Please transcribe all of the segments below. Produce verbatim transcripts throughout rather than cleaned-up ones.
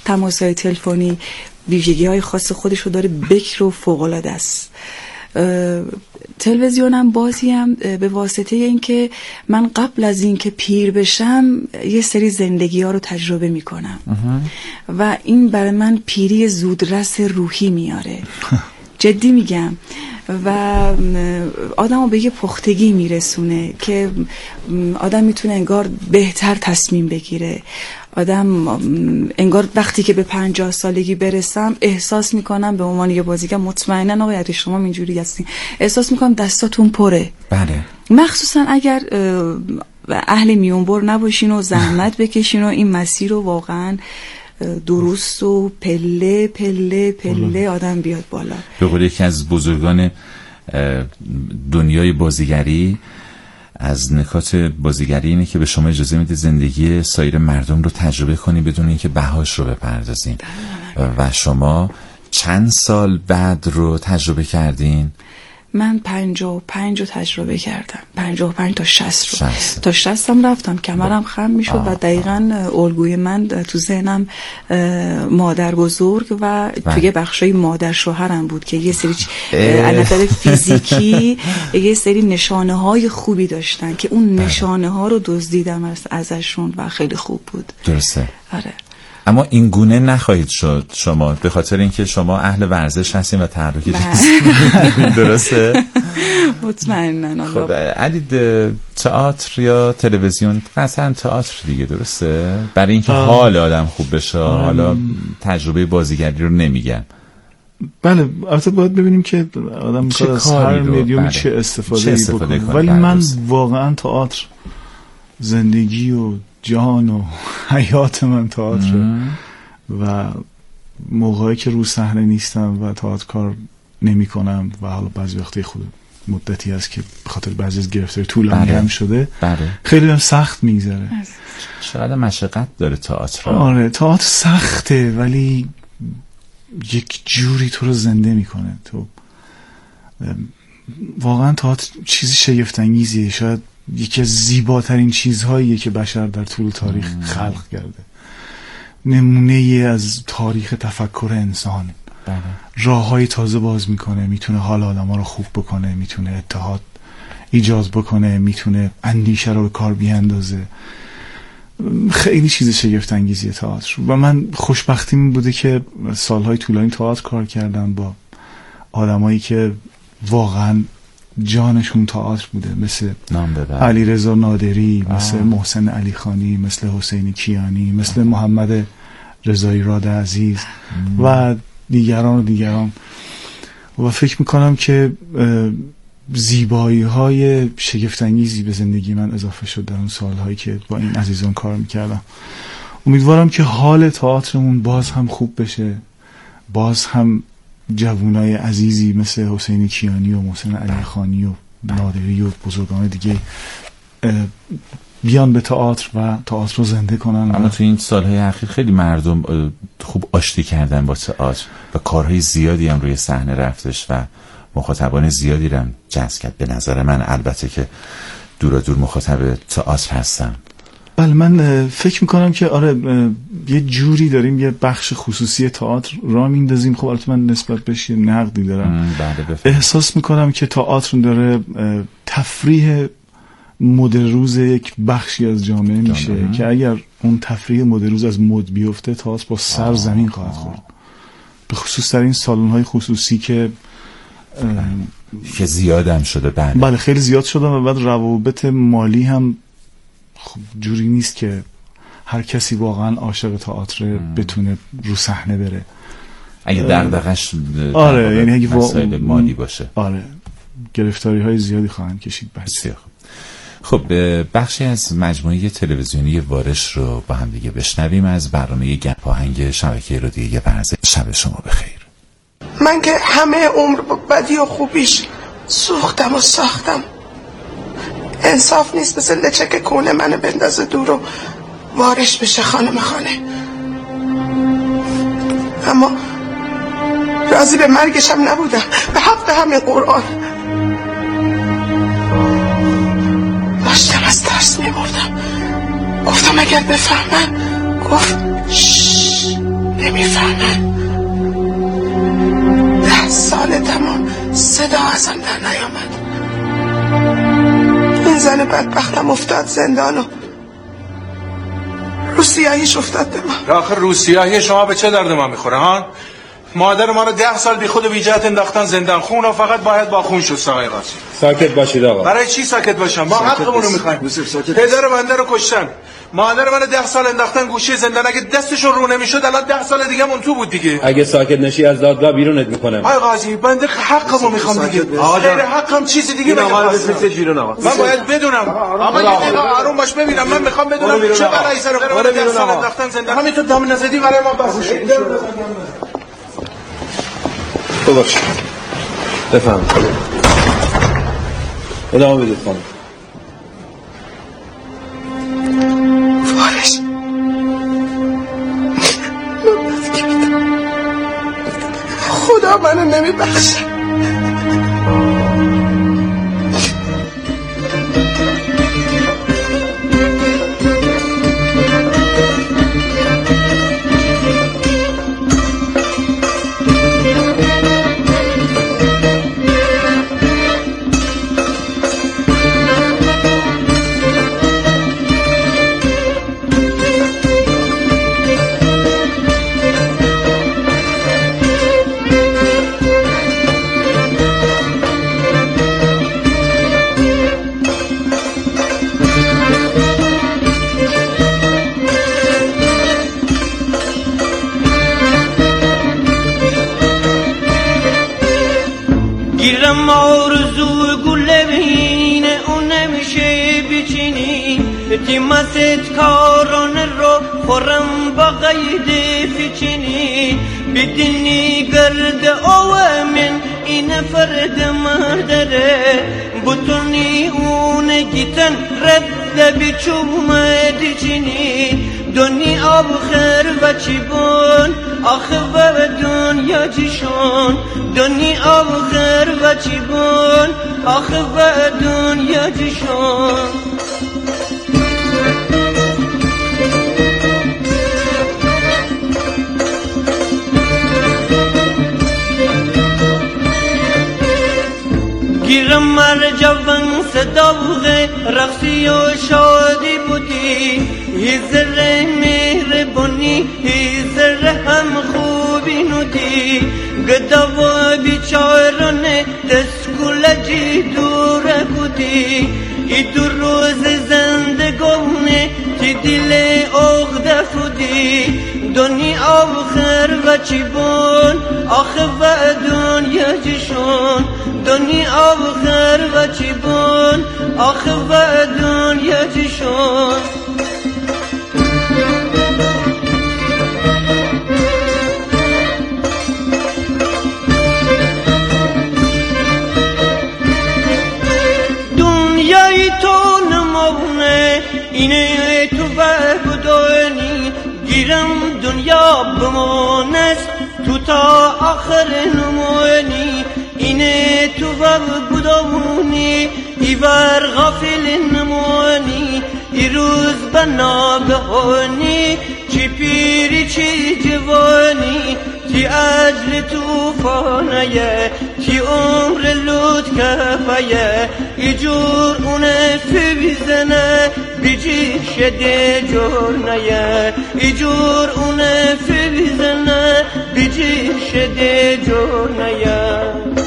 تماس‌های تلفنی ویژگی‌های خاص خودش رو داره، بکر و فوق‌العاده است. تلویزیونم بازی هم به واسطه اینکه من قبل از اینکه پیر بشم یه سری زندگی ها رو تجربه میکنم و این برای من پیری زودرس روحی میاره. جدی میگم. و آدم رو به یه پختگی میرسونه که آدم میتونه انگار بهتر تصمیم بگیره. آدم انگار وقتی که به پنجاه سالگی برسم احساس میکنم به عنوان یه بازیگر، مطمئنا آقای علی شما اینجوری هستین، احساس میکنم دستاتون پره. بله. مخصوصا اگر اهل میونبر نباشین و زحمت بکشین و این مسیر رو واقعا درست و پله پله پله آدم بیاد بالا. به قول یکی از بزرگان دنیای بازیگری، از نکات بازیگری اینه که به شما اجازه میده زندگی سایر مردم رو تجربه کنی بدون اینکه بهاش رو بپردازین. و شما چند سال بعد رو تجربه کردین؟ من پنجاه و پنج رو تجربه کردم، پنجاه و پنج تا شصت رو شصت. تا شصت هم رفتم، کمرم خم میشد و دقیقاً الگوی من تو ذهنم مادر بزرگ و توی بخشای مادر شوهرم بود که یه سری از نظر فیزیکی یه سری نشانه های خوبی داشتن که اون نشانه ها رو دزدیدم از ازشون و خیلی خوب بود. درسته. آره. اما این گونه نخواهید شد شما، به خاطر اینکه شما اهل ورزش هستین و تحرکی هستین. درسته؟ مطمئناً. خب علی، تئاتر یا تلویزیون؟ مثلا تئاتر دیگه، درسته؟ برای اینکه حال آدم خوب بشه. حالا تجربه بازیگری رو نمیگم. بله، البته باید ببینیم که آدم میخواد از هر میدیومی چه استفاده, استفاده بکنه. ولی من واقعا تئاتر زندگی و جان و حیات من تئاتر و موقعی که رو صحنه نیستم و تئاتر کار نمی کنم و حالا بعضی وقتی خود مدتی هست که به خاطر بعضی از گرفتاری طولانی هم شده، بله. خیلی هم سخت میگذره. شاید مشقت داره تئاتر. آره تئاتر سخته ولی یک جوری تو رو زنده میکنه. تو واقعا تئاتر چیزی شگفت انگیزیه، شاید یکی از زیباترین چیزهاییه که بشر در طول تاریخ مم. خلق کرده. نمونه ای از تاریخ تفکر انسان. بله. راههای تازه باز میکنه، میتونه حال آدم ها رو خوب بکنه، میتونه اتحاد ایجاد بکنه، میتونه اندیشه رو به کار بیاندازه. خیلی چیز شگفت انگیزیه تئاتر و من خوشبختیم بوده که سالهای طولانی تئاتر کار کردم با آدمایی که واقعا جانشون تئاتر بوده، مثل علیرضا نادری، آه. مثل محسن علی خانی، مثل حسین کیانی، مثل آه. محمد رضایی راد عزیز ام. و دیگران و دیگران. و فکر میکنم که زیبایی های شگفت‌انگیزی به زندگی من اضافه شد در اون سالهایی که با این عزیزان کار میکردم. امیدوارم که حال تئاترمون باز هم خوب بشه، باز هم جوانای عزیزی مثل حسین کیانی و محسن علی خانی و نادری و بزرگان دیگه بیان به تئاتر و تئاتر رو زنده کنن. اما تو این سالهای اخیر خیلی مردم خوب آشتی کردن با تئاتر و کارهای زیادی هم روی صحنه رفتش و مخاطبان زیادی رو جذب کرد. به نظر من، البته که دورا دور مخاطب تئاتر هستم. بله، من فکر میکنم که آره یه جوری داریم یه بخش خصوصی تئاتر را میندازیم. خب البته من نسبت بهش یه نقدی دارم. بله، احساس میکنم که تئاتر داره تفریح مد روز یک بخشی از جامعه میشه جامعه. که اگر اون تفریح مد روز از مد بیفته تئاتر با سر زمین خواهد خورد، به خصوص در این سالن‌های خصوصی که که زیاد هم شده. بله بله خیلی زیاد شده و بعد روابط مالی هم خب جوری نیست که هر کسی واقعا عاشق تئاتر بتونه رو صحنه بره اگه دغدغش آره یعنی اگه مسائل مالی باشه. آره گرفتاری های زیادی خواهند کشید. بسیار خب. خب بخشی از مجموعه تلویزیونی وارش رو با هم دیگه بشنویم از برنامه گپ آهنگ شبکه رادیویی ورزش. شب شما بخیر. من که همه عمر با بدی و خوبیش سوختم و ساختم، انصاف نیست مثل لچک کونه منو بندازه دور و وارش بشه خانم خانه. اما راضی به مرگش هم نبودم، به حق همین قرآن داشتم از ترس میمردم. گفتم اگر بفهمن، گفت شش نمیفهمن. ده سال تمام صدا ازم در نیامد. این زن بدبختم افتاد زندان و روسیاهیش افتاد به ما. آخه روسیاهی شما به چه درد ما میخوره ها؟ مادر ما رو ده سال بی خود و بی جهت انداختن زندان. خون و فقط باید با خون شست. آقای قاضی ساکت باشید آقا. برای چی ساکت باشم؟ ما حقمون رو میخوایم. پدر بنده رو کشتن، مادر من ده سال انداختن گوشه زندان. اگه دستشون رو نمیشد الان ده سال دیگه مون تو بود دیگه. اگه ساکت نشی از دادگاه بیرونت میکنم. آقای قاضی بنده حقمو میخوام دیگه. غیر حقم چیزی دیگه نمیخوام. من باید بدونم. آقا یه دقیقه آروم باش ببینم. من میخوام بدونم چه برای سر قرار ده سال انداختن زندان. همین تو دام نزدی برای ما بس. ببخشید. بفهم. ادامه بدید خانم. فارش خدا منو نمیبخشه. گیرم آرزو گله بینه اون نمیشه بچینی تیمست کاران رو خورم با قید فچینی بدینی گرد آوامن این فرد مردره بطنی اون گیتن رد بچومد چینی دنی آب خیر و چی بون آخه و دنیا جیشون دنی آب خیر و چی بون آخه و دنیا جیشون گیرم مر جوان صداوغه رقصی و شادی بودی هیزر مهربانی هیزر هم خوبی نودی گدا و بیچارانه دسکولجی دوره بودی ای دو روز زندگونه تی دل اغده فودی دنی آخر و چی بون آخه و دنیا جیشون دنی آخر و چی بون آخه و دنیا جیشون دنیای تو نمونه اینه تو بدانی گیرم دنیا بمونست تو تا آخر نمونی اینه تو بدانی ایور غافل نمونی ای روز بناگهانی چی پیری چی جوانی تی اجل توفانه تی عمر لود کفایه ای جور اونه فی بیزنه بیجی شده جورنه ای جور اونه فی بیزنه بیجی شده جورنه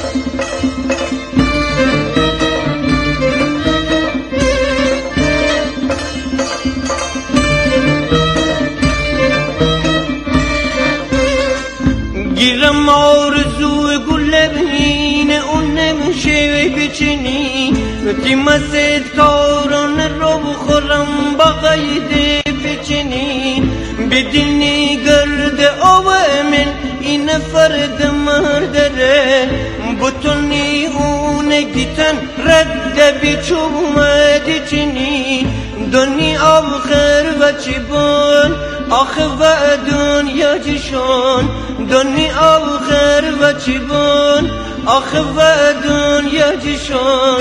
گیرم آرزو گله بینه اون نمیشه بچینی تیمست کاران رو بخورم با قید بچینی بدینی گرد آوامن این فرد مردره بطنی اون گیتن رد بیچومد چینی دنی آخر و چی بون آخه و دنیا جیشون دنی آخر و چی بون آخه و دنیا جیشون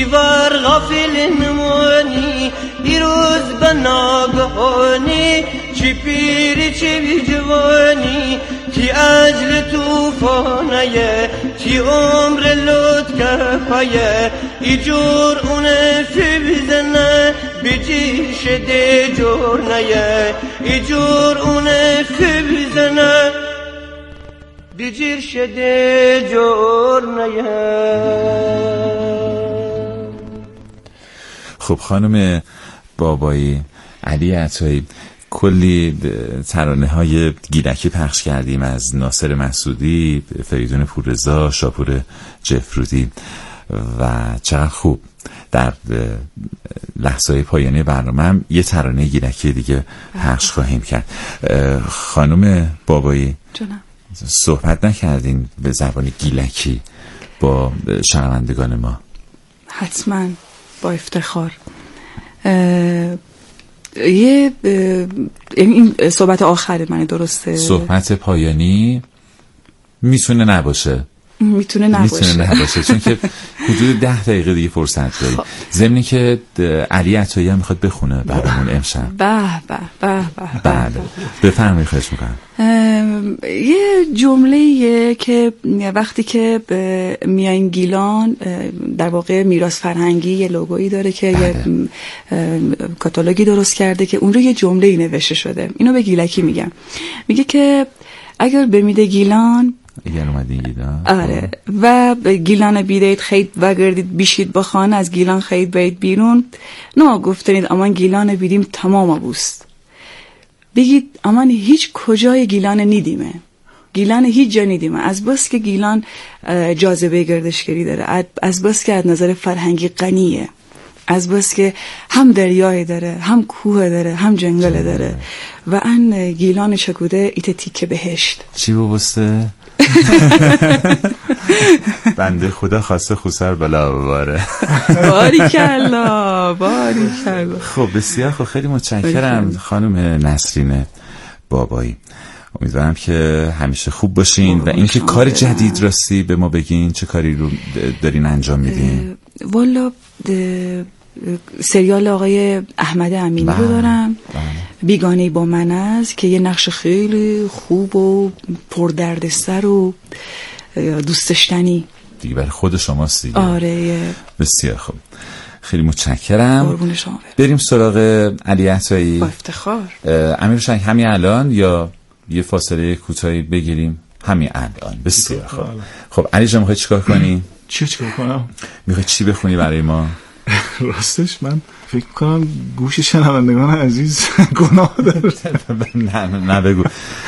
بر غافل نمانی دیروز به ناگهانی چی پیری چی بی جوانی تی اجل توفانه تی عمر لط کفایه ای جور اونه فی بزنه بجی شده جور نیه ای جور اونه فی بزنه بجیر شده جور نیه. خب خانم بابایی، علی عطایی، کلی ترانه های گیلکی پخش کردیم از ناصر مسعودی، فریدون پوررضا، شاپور جفرودی و چقدر خوب. در لحظه‌های پایانی برنامه هم یه ترانه گیلکی دیگه پخش خواهیم کرد. خانم بابایی جونم، صحبت نکردین به زبان گیلکی با شنوندگان ما؟ حتما، با افتخار. یه این صحبت آخر من درسته؟ صحبت پایانی میتونه نباشه. میتونه نباشه میتونه نباشه چون که حدود ده دقیقه دیگه فرصت داریم. ضمن که علی عطایی هم میخواد بخونه برامون امشب. به به به به. بله بفرمایید، خواهش میکنم. یه جمله‌ایه که وقتی که میاین گیلان، در واقع میراث فرهنگی یه لوگویی داره که بله. یه کاتالوگی درست کرده که اون رو یه جمله‌ای نوشته شده. اینو به گیلکی میگم. میگه که اگر بمیده گیلان، اگر اومدین گیلان، آره، و گیلان بیدید خید و گردید بیشید با خانه از گیلان خید بید بیرون، نه گفتنید امان گیلان بیدیم تمام بوست، بگید امان هیچ کجای گیلان نیدیمه، گیلان هیچ جا نیدیمه. از بس که گیلان جاذبه گردشگری داره، از بس که از نظر فرهنگی غنیه، از بس که هم دریای داره، هم کوه داره، هم جنگل داره و ان گیلان چکوده ایت تیکه بهشت. چی بوسته؟ بنده خدا خواسته خوسر بلا بباره. باریکلا باریکلا. خب بسیار خب، خیلی متشکرم خانم نسرین بابایی. امیدوارم که همیشه خوب باشین و اینکه کار جدید راستی به ما بگین چه کاری رو دارین انجام میدین. والا سریال آقای احمد امینی رو دارم، بیگانه با من است، که یه نقش خیلی خوب و پردردسر و دوست داشتنی دیگه برای خود شماست دیگه. آره بسیار خوب، خیلی متشکرم. قربون شما. بریم سراغ علی عطایی. با افتخار. امیر شنگ همین الان یا یه فاصله کوتاهی بگیریم؟ همین الان. بسیار خوب. خب علی جان میخوای چیکار کنی؟ چی چیکار کنم؟ میخوای چی بخونی برای ما؟ راستش من فکر کنم گوش شنوندگان عزیز گناه داره. نه نه بگو.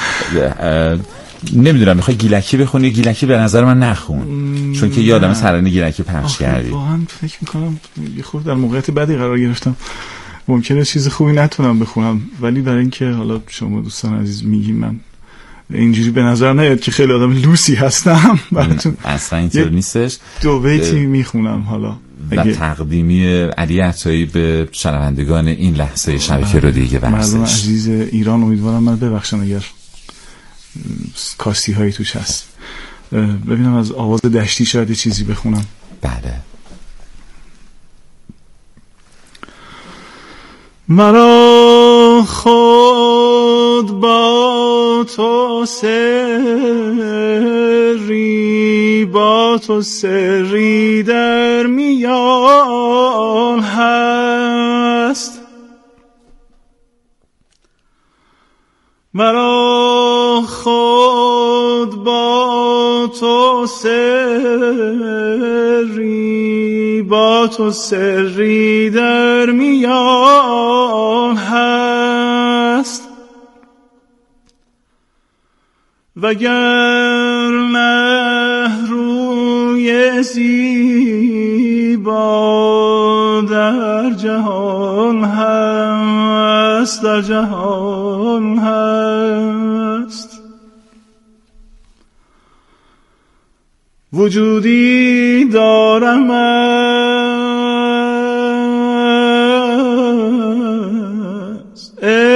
نمیدونم میخوای گیلکی بخونی؟ گیلکی به نظر من نخون، چون که یادم ترانه گیلکی پخش کردی. واقعا فکر میکنم یه خورده در موقعیت بدی قرار گرفتم، ممکنه چیز خوبی نتونم بخونم، ولی برای اینکه حالا شما دوستان عزیز میگین من اینجوری به نظر نیاد که خیلی آدم لوسی هستم براتون. اصلا اینطور نیستش. دو بیتی میخونم حالا و تقدیمی علی عطایی به شنوندگان این لحظه شبکه رو دیگه ورزش. مردم عزیز ایران امیدوارم من ببخشن اگر کاستی هایی توش هست. ببینم از آواز دشتی شاید یه چیزی بخونم. بله. مرا خود با تو سری، با تو سری در میان هست، مرا خود با تو سری، با تو سری در میان هست، وگر نه روی زیبا در جهان هست، در جهان هست، وجودی دارم از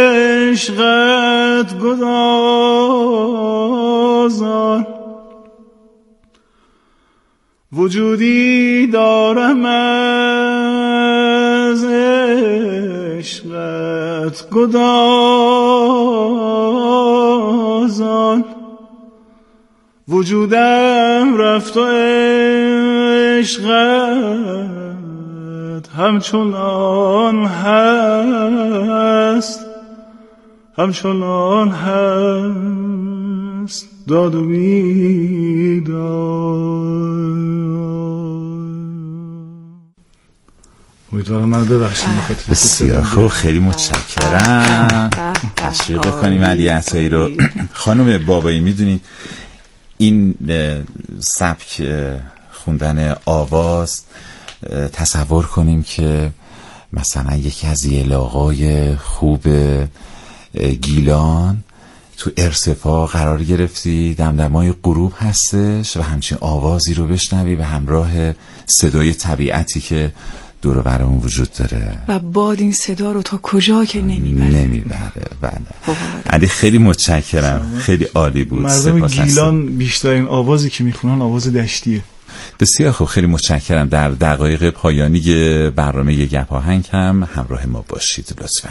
عشقت گدازان، وجودی دارم از عشقت گدازان، وجودم رفت و عشقت همچنان هست، همچنان هست داد و بیداد. امیدوارم من ببخشید. بسیار خوب، خیلی متشکرم. تشویق کنیم علی عطایی رو. خانم بابایی میدونید این سبک خوندن آواز، تصور کنیم که مثلا یکی از یلاقای خوب گیلان تو ارتفاع قرار گرفتی، دمدمای غروب هستش و همچین آوازی رو بشنوی به همراه صدای طبیعتی که دور و برمون وجود داره و باد این صدا رو تا کجا که نمیبره نمیبره. بله علی خیلی متشکرم، خیلی عالی بود. مردم گیلان بیشترین آوازی که میخونن آواز دشتیه. بسیار خوب، خیلی متشکرم. در دقایق پایانی برنامه گپ آهنگ هم همراه ما باشید لطفاً.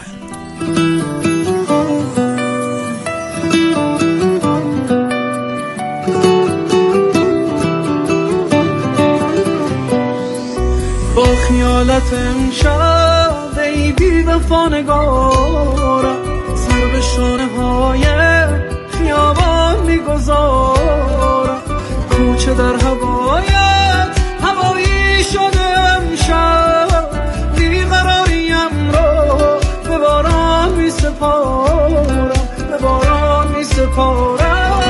با خیالت امشب ای بی وفا نگارم، سر به شانه های خیابان میگذارم، کوچه در هوایت هوایی شده امشب، بیقراریم رو به باران می سپارم، به باران می سپارم.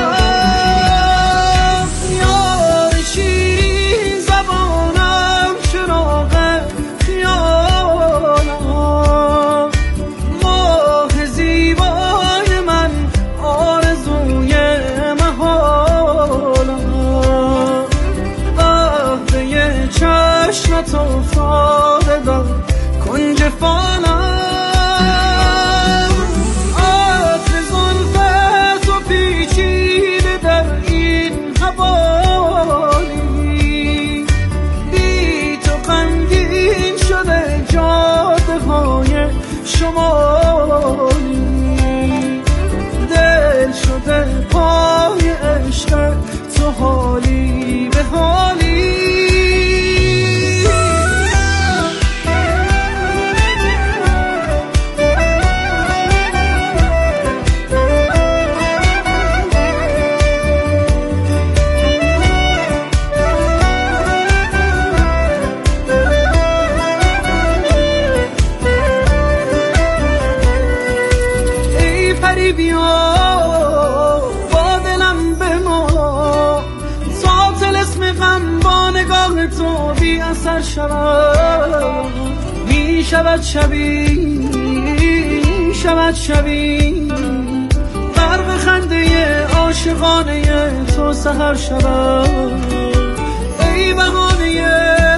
می شود شبی شود شبی غرق خنده عاشقانه تو سحر شود، ای بهانه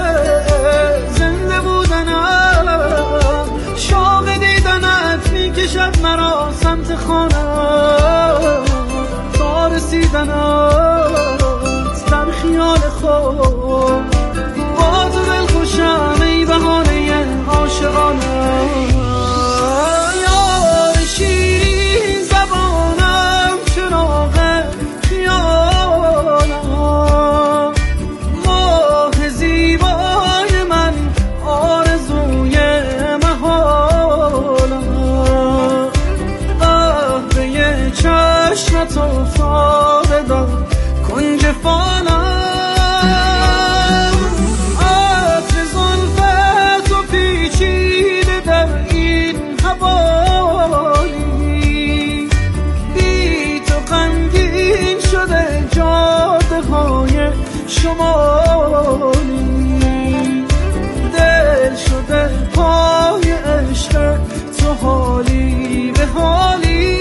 زنده بودنم، شوق دیدنت می کشد مرا سمت خانم، تا رسیدنت در خیال خود با تو دل خوشم، ای بهانه عاشقانه. یار شیرین زبانم، چراغ خیالم، ماه زیبای من، آرزوی محالم، قهوه چشمت افتاده در کنج فالم، شمالی دل شده پای عشق تو، حالی به حالی.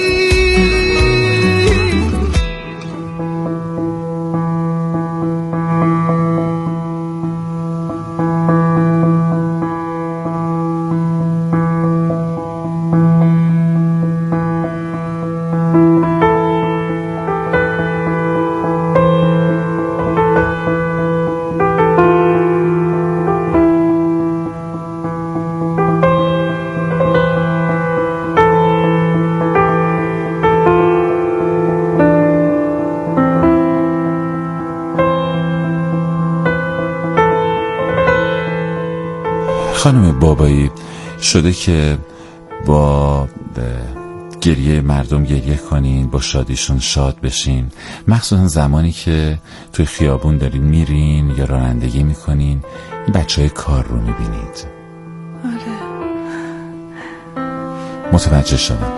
خانم بابایی، شده که با گریه مردم گریه کنین، با شادیشون شاد بشین، مخصوصا زمانی که توی خیابون دارین میرین یا رانندگی میکنین این بچه های کار رو میبینید. آره متوجه شدم.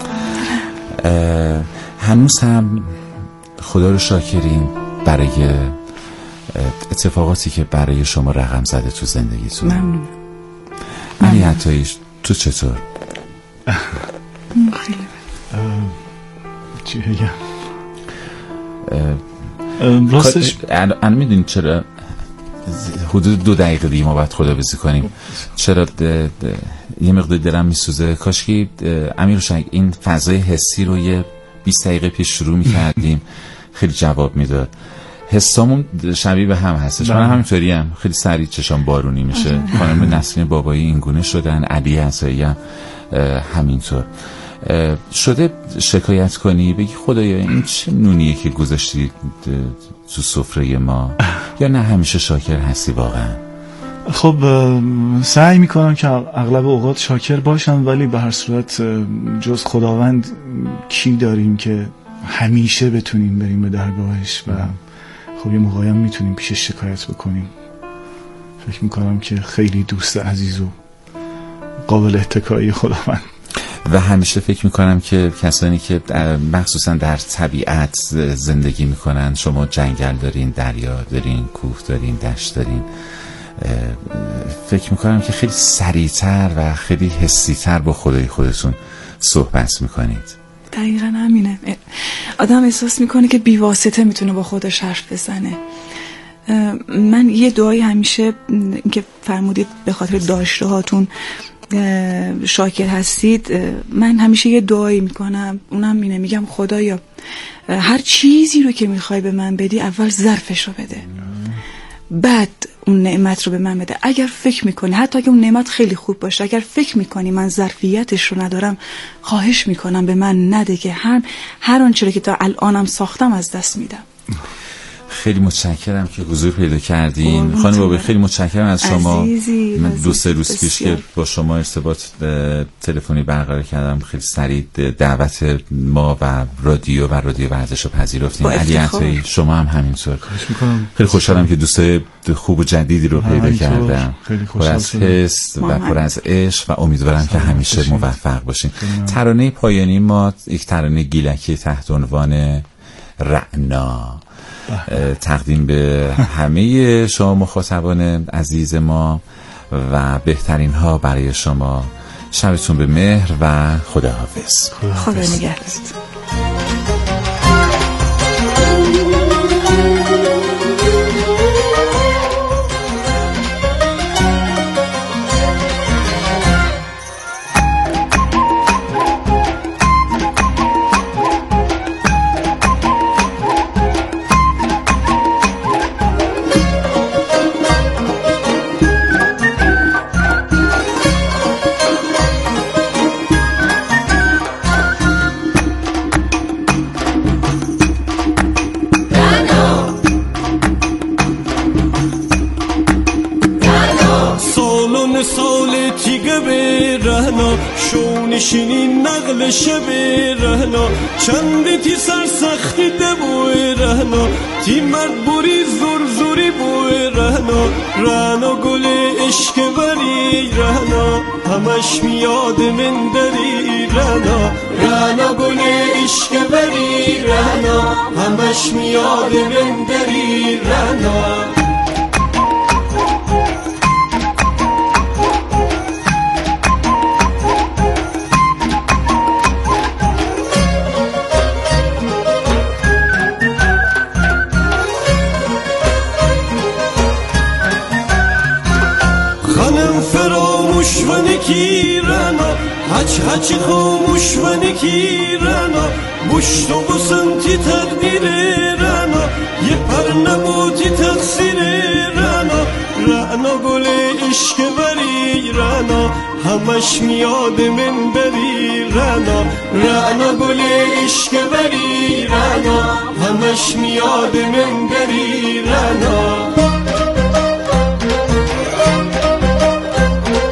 هنوز هم خدا رو شاکرین برای اتفاقاتی که برای شما رقم زده تو زندگیتون. ممنون. علی عطایی، تو چطور؟ خیلی چی بگم؟ راستش الان میدونید چرا حدود دو دقیقه دیگه ما باید خداحافظی کنیم؟ چرا ده ده یه مقدار دلم میسوزه. کاش که امیر روشن این فضای حسی رو یه بیست دقیقه پیش شروع میکردیم خیلی جواب میداد. حسامون شبیه به هم هستش. من همینطوری هم خیلی سریع چشام بارونی میشه. خانم نسرین بابایی اینگونه شدن، علی عطایی هم همینطور. شده شکایت کنی بگی خدایا این چه نونیه که گذاشتی تو سفره ما، یا نه همیشه شاکر هستی واقعا؟ خب سعی میکنم که اغلب اوقات شاکر باشم، ولی به هر صورت جز خداوند کی داریم که همیشه بتونیم بریم به درگاهش و خب یه موقعی هم میتونیم پیشش شکایت بکنیم. فکر میکنم که خیلی دوست عزیز و قابل اتکایی خداوند. و همیشه فکر میکنم که کسانی که مخصوصا در طبیعت زندگی میکنن، شما جنگل دارین، دریا دارین، کوه دارین، دشت دارین، فکر میکنم که خیلی سریعتر و خیلی حسیتر با خدای خودتون صحبت میکنید. دقیقا همینه. آدم احساس میکنه که بیواسطه میتونه با خودش حرف بزنه. من یه دعایی همیشه که فرمودید به خاطر داشته هاتون شاکر هستید، من همیشه یه دعایی میکنم، اونم اینه، میگم خدایا هر چیزی رو که میخوای به من بدی اول ظرفش رو بده، بعد اون نعمت رو به من بده. اگر فکر میکنی حتی اگه اون نعمت خیلی خوب باشه، اگر فکر میکنی من ظرفیتش رو ندارم، خواهش میکنم به من نده که هر هر آنچه که تا الانم ساختم از دست میدم. خیلی متشکرم که حضور پیدا کردین خانم بابایی. خیلی متشکرم از شما. عزیزی، من دو سه روز پیش بسیار. که با شما ارتباط تلفنی برقرار کردم، خیلی سریع دعوت ما و رادیو و رادیو ورزش رو پذیرفتین. علی عطایی شما هم همینطور. خیلی خوشحالم که دوستای خوب و جدیدی رو پیدا کردم، پر از حس و پر از عشق و امیدوارم که همیشه موفق باشین. ترانه پایانی ما یک ترانه گیلکی تحت عنوان رعنا تقدیم به همه شما مخاطبان عزیز ما و بهترین ها برای شما. شبتون به مهر و خداحافظ. خدا نگهدار. شونشینی نقل شب رهنا چند تی سرسختی دبوی رهنا تی مرد بوری زور زوری بوی رهنا رهنا گل عشق بری رهنا همش میاد من دری رهنا رهنا گل عشق بری رهنا همش میاد من دری رهنا. هچ هچ خاموش و نکیرانا بشت و بسنتی تقدیر رانا یه پر نبوتی تقصیر رانا رانا گل عشق بری رانا همش میاد من بری رانا رانا گل عشق بری رانا همش میاد من بری رانا.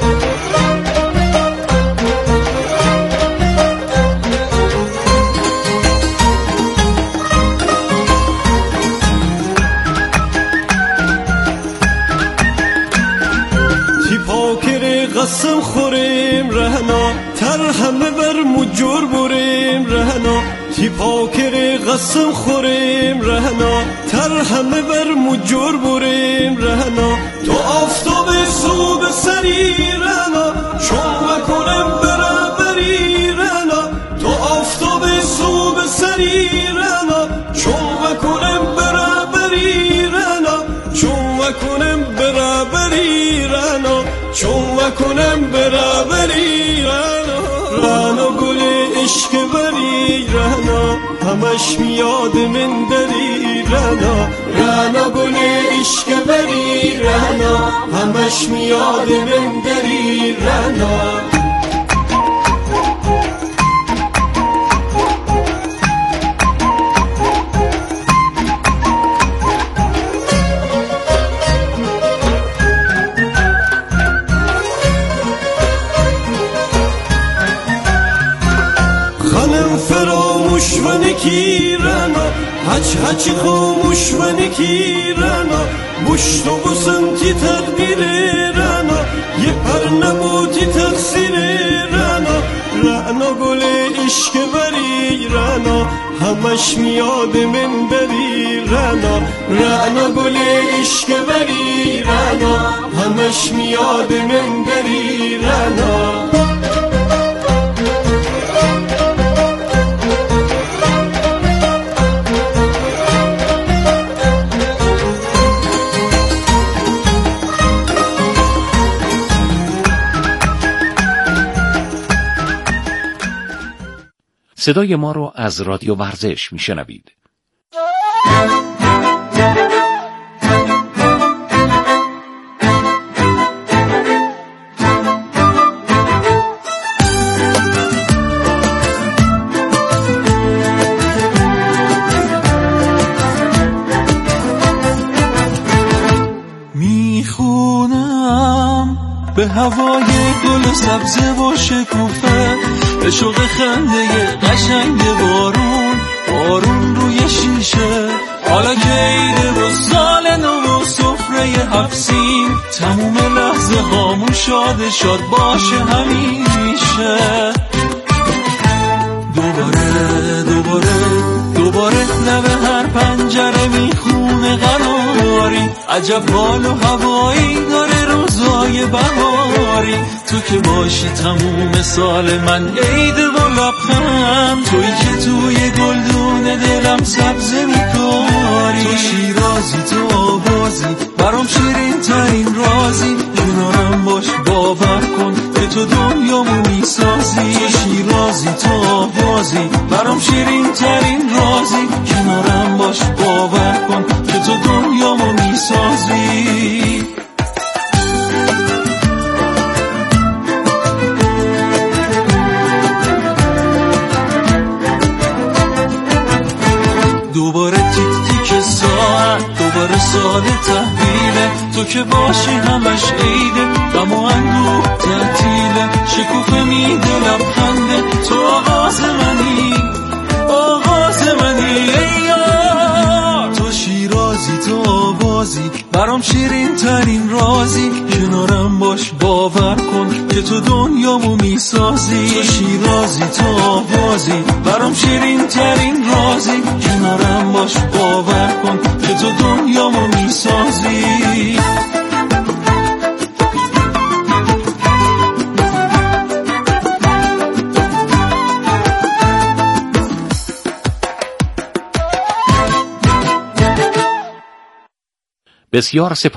قسم خوریم رهنا تر همه بر مجور بریم رهنا تی پاکر قسم خوریم رهنا تر همه بر مجور بریم رهنا تو آفتاب سود سری رهنا چون بکنم برابری رهنا تو آفتاب سود سری رهنا چون بکنم برابری رهنا چون بکنم برابری رهنا چون بکنم برابری رهنا رهنا گل عشق بری رهنا همش میاد من دری رهنا رهنا گل عشق بری رهنا همش میاد من دری رهنا و نکیرنا هچ هچ خاموش و نکیرنا بشت و بسنتی تقدیر رنا یه پر نبوتی تقصیر رنا رنا گل عشق بری رنا همش میاد من بری رنا رنا گل عشق بری رنا همش میاد من بری رنا صدای ما رو از رادیو ورزش میشنوید. میخونم به هوای گل سبز و شکوفه به شوق خنده قشنگ بارون بارون روی شیشه حالا که عیده و سال نو و سفره هفسین تموم لحظه هامون شاد شاد باشه همیشه دوباره دوباره دوباره لب هر پنجره میخونه قراری عجب حال و هوایی داره روزای بهاری تو که باشی تموم سال من عید و لبخند تویی که توی گلدون دلم سبزه میکاری تو شیرازی تو آوازی برام شیرین ترین رازی کنارم باش باور کن که تو دنیامو میسازی تو شیرازی تو آوازی برام شیرین ترین رازی کنارم باش باور کن که تو دنیامو میسازی دوباره تیک تیک ساعت دوباره سال تحویله تو که باشی همش عیده غم و اندوه تعطیله شکوفه میده لبخنده تو آغاز منی آغاز منی ای یار تو شیرازی تو آوازی برام شیرین ترین رازی کنارم باش باور کن که تو دنیامو میسازی تو شیرازی تو آوازی برام شیرین ترین رازی کنارم باش باور کن که تو دنیامو میسازی بسیار سپاس